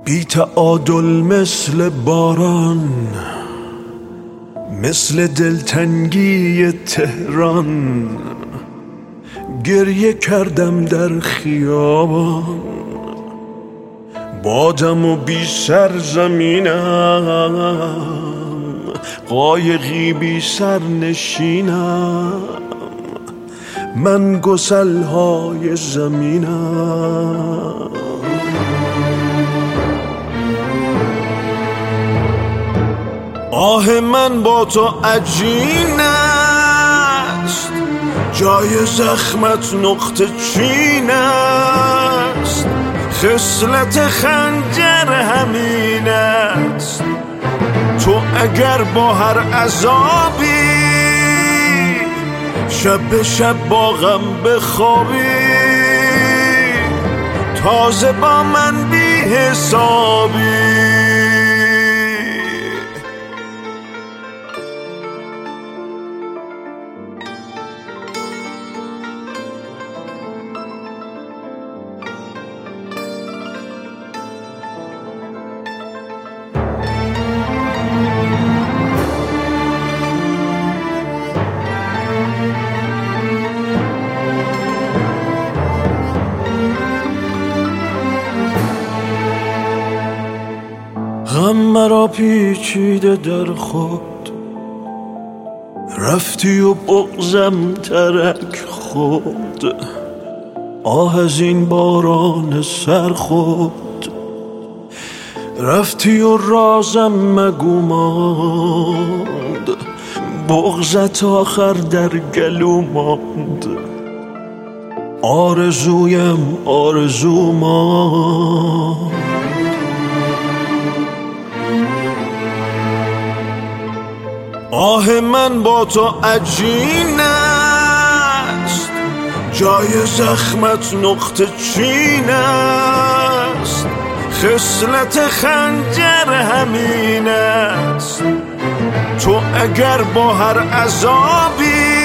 بی تعادل مثل باران، مثل دلتنگی تهران، گریه کردم در خیابان. بادم و بی سرزمینم، قایقی بی سر نشینم، من گسلهای زمینم. آه من با تو عجین است، جای زخمت نقطه چین است، خصلت خنجر همین است. تو اگر با هر عذابی شب به شب با غم بخوابی، تازه با من بی حسابی. غم مرا پیچیده در خود، رفتی و بغضم ترک خود. آه از این باران سرخود، رفتی و رازم مگو ماند، بغضت آخر در گلو ماند. آرزویم آرزو ماند. آه من با تو عجین است، جای زخمت نقطه چین است، خصلت خنجر همین است. تو اگر با هر عذابی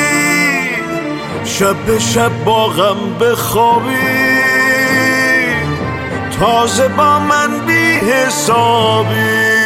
شب به شب با غم بخوابی، تازه با من بی حسابی.